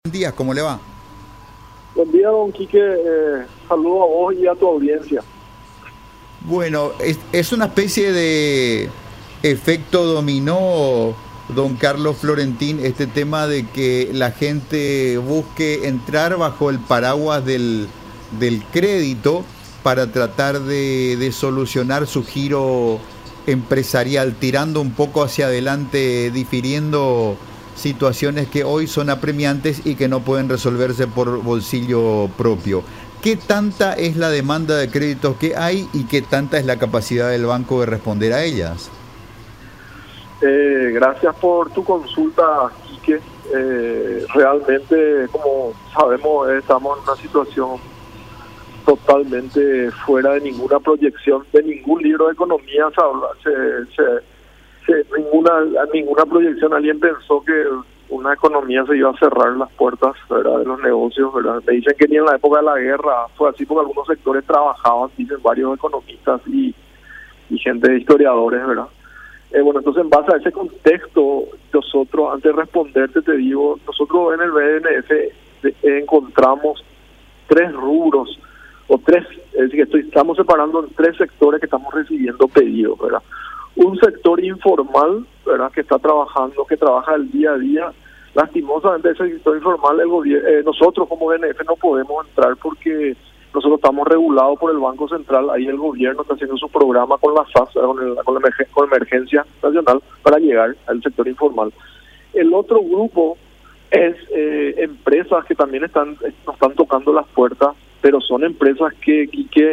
Días, ¿cómo le va? Buen día, don Quique. Saludo a vos y a tu audiencia. Bueno, es una especie de efecto dominó, don Carlos Florentín, este tema de que la gente busque entrar bajo el paraguas del crédito para tratar de solucionar su giro empresarial, tirando un poco hacia adelante, difiriendo situaciones que hoy son apremiantes y que no pueden resolverse por bolsillo propio. ¿Qué tanta es la demanda de créditos que hay y qué tanta es la capacidad del banco de responder a ellas? Gracias por tu consulta, Quique. Realmente, como sabemos, estamos en una situación totalmente fuera de ninguna proyección, de ningún libro de economía. Ninguna proyección alguien pensó que una economía se iba a cerrar las puertas, ¿verdad?, de los negocios, ¿verdad? Me dicen que ni en la época de la guerra fue así, porque algunos sectores trabajaban, dicen varios economistas y gente de historiadores, ¿verdad? Bueno, entonces en base a ese contexto, nosotros, antes de responderte, te digo, nosotros en el BNF encontramos tres rubros, es decir, estamos separando en tres sectores que estamos recibiendo pedidos, ¿verdad? Un sector informal, ¿verdad?, que está trabajando, que trabaja el día a día. Lastimosamente ese sector informal, nosotros como BNF no podemos entrar porque nosotros estamos regulados por el Banco Central. Ahí el gobierno está haciendo su programa con la SAS, con emergencia nacional, para llegar al sector informal. El otro grupo es empresas que también nos están tocando las puertas, pero son empresas que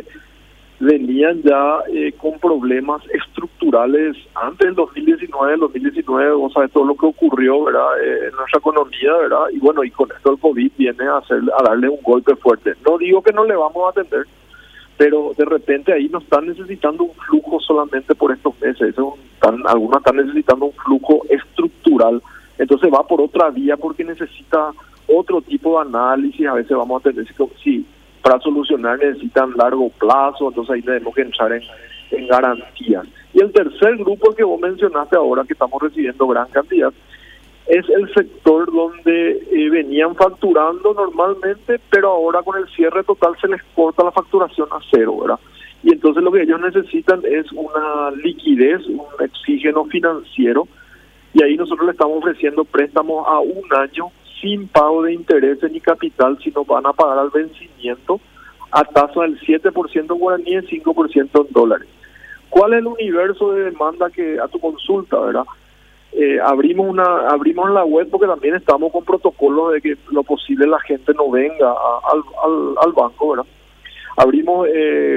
venían ya con problemas estructurales antes del 2019, vos sabés todo lo que ocurrió, ¿verdad?, en nuestra economía, ¿verdad? Y bueno, y con esto el COVID viene a darle un golpe fuerte. No digo que no le vamos a atender, pero de repente ahí no están necesitando un flujo solamente por estos meses, algunas están necesitando un flujo estructural, entonces va por otra vía porque necesita otro tipo de análisis. A veces vamos a tener, sí, para solucionar necesitan largo plazo, entonces ahí tenemos que entrar en garantías. Y el tercer grupo que vos mencionaste ahora, que estamos recibiendo gran cantidad, es el sector donde venían facturando normalmente, pero ahora con el cierre total se les corta la facturación a cero, ¿verdad? Y entonces lo que ellos necesitan es una liquidez, un oxígeno financiero, y ahí nosotros le estamos ofreciendo préstamos a un año sin pago de intereses ni capital, sino van a pagar al vencimiento a tasa del 7% guaraní y 5% en dólares. ¿Cuál es el universo de demanda que a tu consulta, verdad? Abrimos la web porque también estamos con protocolos de que lo posible la gente no venga al banco, ¿verdad? Abrimos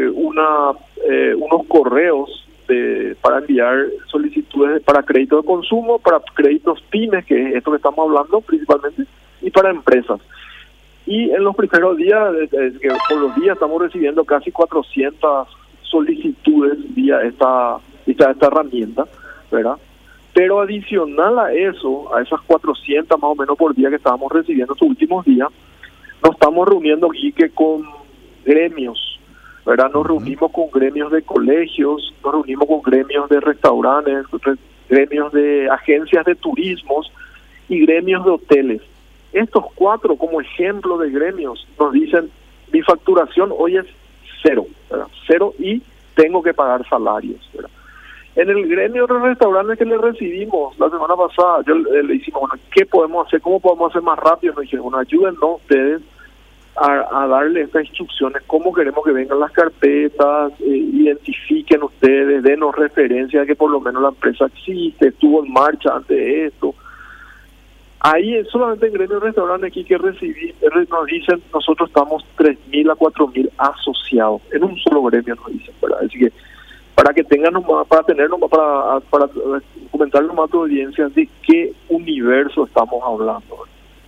unos correos para enviar solicitudes para crédito de consumo, para créditos pymes, que es esto que estamos hablando principalmente, y para empresas. Y en los primeros días, que por los días estamos recibiendo casi 400 solicitudes vía esta herramienta, ¿verdad? Pero adicional a eso, a esas 400 más o menos por día que estábamos recibiendo estos últimos días, nos estamos reuniendo aquí que con gremios, ¿verdad? Nos reunimos con gremios de colegios, nos reunimos con gremios de restaurantes, gremios de agencias de turismos y gremios de hoteles. Estos cuatro, como ejemplo de gremios, nos dicen: mi facturación hoy es cero, ¿verdad? Cero, y tengo que pagar salarios, ¿verdad? En el gremio de restaurantes que le recibimos la semana pasada, yo le hicimos, bueno, ¿qué podemos hacer? ¿Cómo podemos hacer más rápido? Nos dijeron, bueno, ayúdennos ustedes a darle estas instrucciones, cómo queremos que vengan las carpetas, identifiquen ustedes, denos referencia de que por lo menos la empresa existe, estuvo en marcha antes de esto. Ahí solamente en gremio de restaurantes aquí que recibí, nos dicen, nosotros estamos 3.000 a 4.000 asociados, en un solo gremio nos dicen, ¿verdad? Así que para que tengan para comentarle nomás a tu audiencia de qué universo estamos hablando, ¿verdad?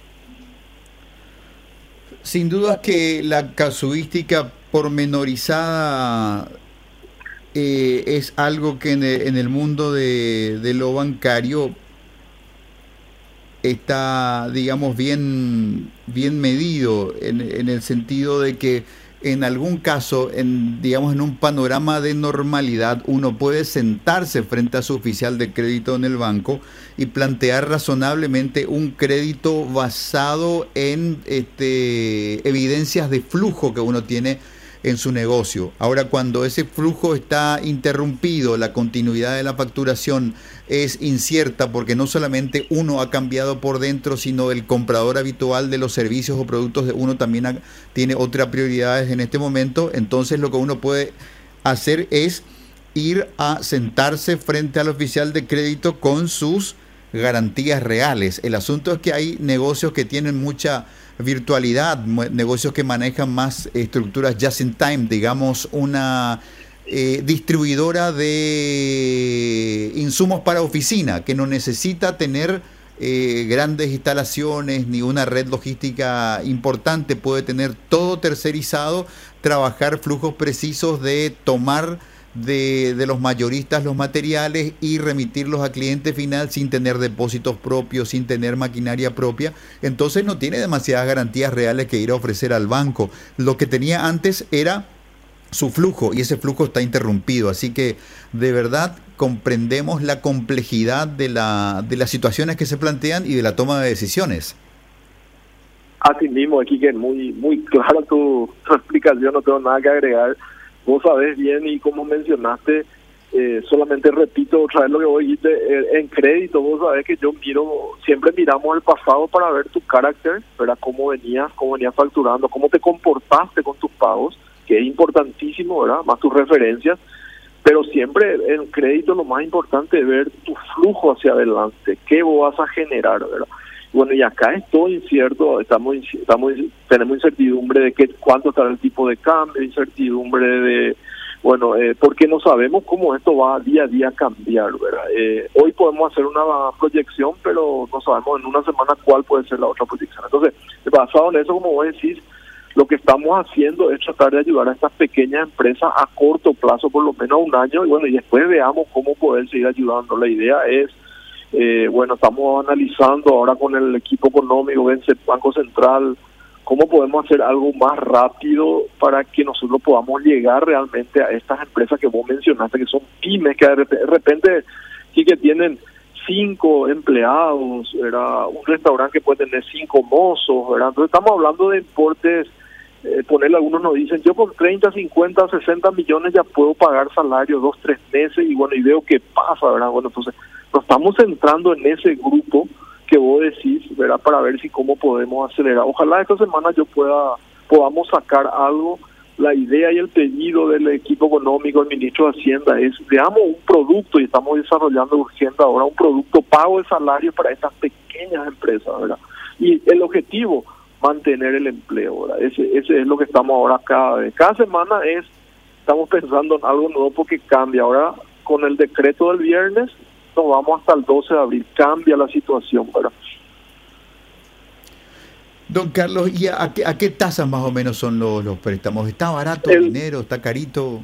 Sin duda que la casuística pormenorizada es algo que en el mundo de lo bancario está, digamos, bien medido en el sentido de que en algún caso, digamos, en un panorama de normalidad, uno puede sentarse frente a su oficial de crédito en el banco y plantear razonablemente un crédito basado en evidencias de flujo que uno tiene en su negocio. Ahora, cuando ese flujo está interrumpido, la continuidad de la facturación es incierta porque no solamente uno ha cambiado por dentro, sino el comprador habitual de los servicios o productos de uno también tiene otras prioridades en este momento. Entonces lo que uno puede hacer es ir a sentarse frente al oficial de crédito con sus garantías reales. El asunto es que hay negocios que tienen mucha virtualidad, negocios que manejan más estructuras just in time, digamos una distribuidora de insumos para oficina, que no necesita tener grandes instalaciones ni una red logística importante, puede tener todo tercerizado, trabajar flujos precisos de tomar de los mayoristas los materiales y remitirlos al cliente final sin tener depósitos propios, sin tener maquinaria propia. Entonces no tiene demasiadas garantías reales que ir a ofrecer al banco. Lo que tenía antes era su flujo y ese flujo está interrumpido. Así que de verdad comprendemos la complejidad de las situaciones que se plantean y de la toma de decisiones. Así mismo, aquí que es muy clara tu explicación, no tengo nada que agregar. Vos sabés bien y como mencionaste, solamente repito otra vez lo que vos dijiste, en crédito vos sabés que siempre miramos el pasado para ver tu carácter, ¿verdad? Cómo venías facturando, cómo te comportaste con tus pagos, que es importantísimo, ¿verdad? Más tus referencias, pero siempre en crédito lo más importante es ver tu flujo hacia adelante, qué vos vas a generar, ¿verdad? Bueno, y acá es todo incierto, tenemos incertidumbre de cuánto estará el tipo de cambio, incertidumbre de, porque no sabemos cómo esto va día a día a cambiar, ¿verdad? Hoy podemos hacer una proyección, pero no sabemos en una semana cuál puede ser la otra proyección. Entonces, basado en eso, como vos decís, lo que estamos haciendo es tratar de ayudar a estas pequeñas empresas a corto plazo, por lo menos un año, y después veamos cómo poder seguir ayudando. La idea es, estamos analizando ahora con el equipo económico, Banco Central, cómo podemos hacer algo más rápido para que nosotros podamos llegar realmente a estas empresas que vos mencionaste, que son pymes, que de repente sí que tienen 5 empleados, ¿verdad? Un restaurante que puede tener 5 mozos, ¿verdad? Entonces estamos hablando de importes, ponerle, algunos nos dicen, yo con 30, 50, 60 millones ya puedo pagar salario 2, 3 meses y veo qué pasa, ¿verdad? Entonces nos estamos centrando en ese grupo que vos decís, ¿verdad? Para ver cómo podemos acelerar. Ojalá esta semana podamos sacar algo. La idea y el pedido del equipo económico, el ministro de Hacienda, es veamos un producto, y estamos desarrollando urgente ahora un producto pago de salario para estas pequeñas empresas, ¿verdad? Y el objetivo, mantener el empleo, ¿verdad? Ese es lo que estamos ahora cada semana estamos pensando en algo nuevo porque cambia. Ahora con el decreto del viernes nos vamos hasta el 12 de abril, cambia la situación, ¿verdad? Don Carlos, ¿y a qué tasas más o menos son los préstamos? ¿Está barato el dinero? ¿Está carito?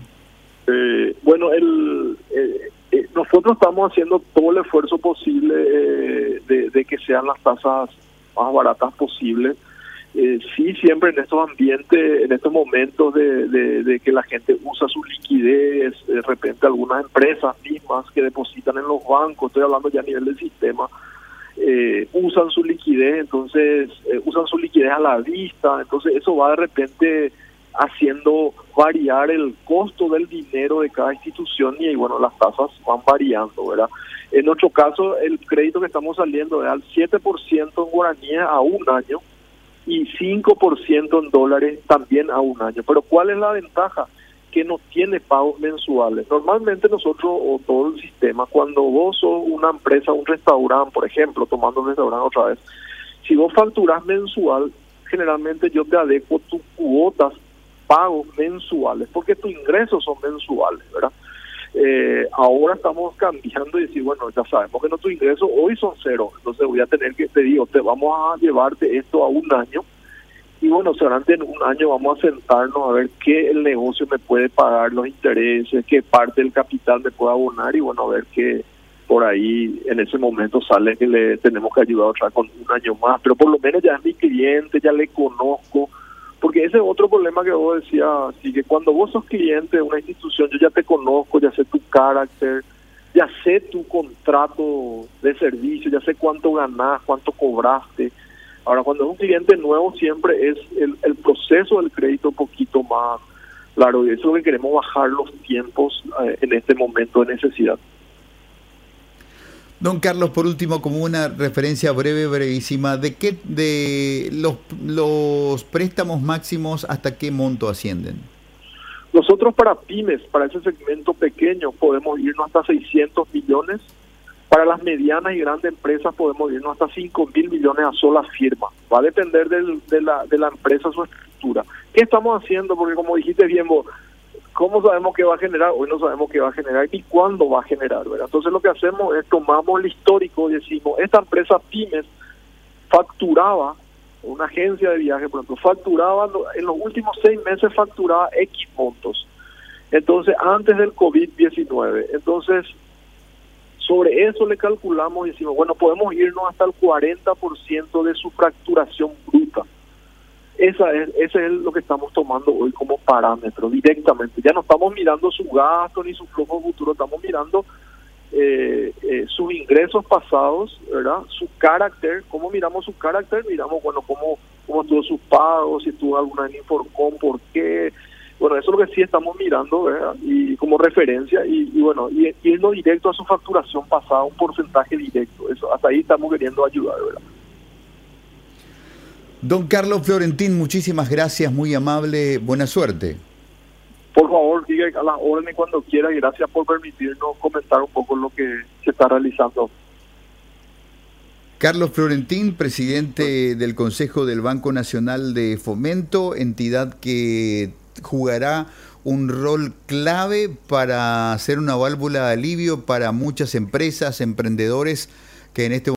Nosotros estamos haciendo todo el esfuerzo posible de que sean las tasas más baratas posibles. Sí, siempre en estos ambientes, en estos momentos de que la gente usa su liquidez, de repente algunas empresas mismas que depositan en los bancos, estoy hablando ya a nivel del sistema, usan su liquidez, entonces usan su liquidez a la vista, entonces eso va de repente haciendo variar el costo del dinero de cada institución y las tasas van variando, ¿verdad? En nuestro caso, el crédito que estamos saliendo es al 7% en guaraníes a un año y 5% en dólares también a un año. Pero ¿cuál es la ventaja? Que no tiene pagos mensuales. Normalmente nosotros, o todo el sistema, cuando vos sos una empresa, un restaurante, por ejemplo, tomando un restaurante otra vez, si vos facturás mensual, generalmente yo te adecuo tus cuotas, pagos mensuales, porque tus ingresos son mensuales, ¿verdad? Ahora estamos cambiando y decir, ya sabemos que nuestros ingresos hoy son 0, entonces voy a tener que, te vamos a llevarte esto a un año, y solamente en un año vamos a sentarnos a ver qué el negocio me puede pagar los intereses, qué parte del capital me puede abonar, y a ver qué por ahí en ese momento sale que le tenemos que ayudar otra con un año más, pero por lo menos ya es mi cliente, ya le conozco, Porque ese es otro problema que vos decías, así que cuando vos sos cliente de una institución, yo ya te conozco, ya sé tu carácter, ya sé tu contrato de servicio, ya sé cuánto ganás, cuánto cobraste. Ahora, cuando es un cliente nuevo, siempre es el proceso del crédito un poquito más largo, y eso es lo que queremos, bajar los tiempos en este momento de necesidad. Don Carlos, por último, como una referencia breve, brevísima, de los préstamos máximos, ¿hasta qué monto ascienden? Nosotros para pymes, para ese segmento pequeño, podemos irnos hasta 600 millones. Para las medianas y grandes empresas podemos irnos hasta 5.000 millones a sola firma. Va a depender de la empresa, su estructura. ¿Qué estamos haciendo? Porque como dijiste bien vos, ¿cómo sabemos qué va a generar? Hoy no sabemos qué va a generar ni cuándo va a generar, ¿verdad? Entonces lo que hacemos es tomamos el histórico y decimos, esta empresa pymes facturaba, una agencia de viaje, por ejemplo, facturaba, en los últimos 6 meses facturaba X montos. Entonces, antes del COVID-19. Entonces, sobre eso le calculamos y decimos, bueno, podemos irnos hasta el 40% de su facturación bruta. Ese es lo que estamos tomando hoy como parámetro directamente. Ya no estamos mirando su gasto ni su flujo futuro, estamos mirando sus ingresos pasados, ¿verdad? Su carácter. ¿Cómo miramos su carácter? Miramos, bueno, cómo tuvo sus pagos, si tuvo alguna Inforcom, por qué. Bueno, eso es lo que sí estamos mirando, ¿verdad? Y como referencia, y bueno, y irnos directo a su facturación pasada, un porcentaje directo. Eso, hasta ahí estamos queriendo ayudar, ¿verdad? Don Carlos Florentín, muchísimas gracias, muy amable, buena suerte. Por favor, diga a las órdenes cuando quiera, y gracias por permitirnos comentar un poco lo que se está realizando. Carlos Florentín, presidente del Consejo del Banco Nacional de Fomento, entidad que jugará un rol clave para hacer una válvula de alivio para muchas empresas, emprendedores que en este momento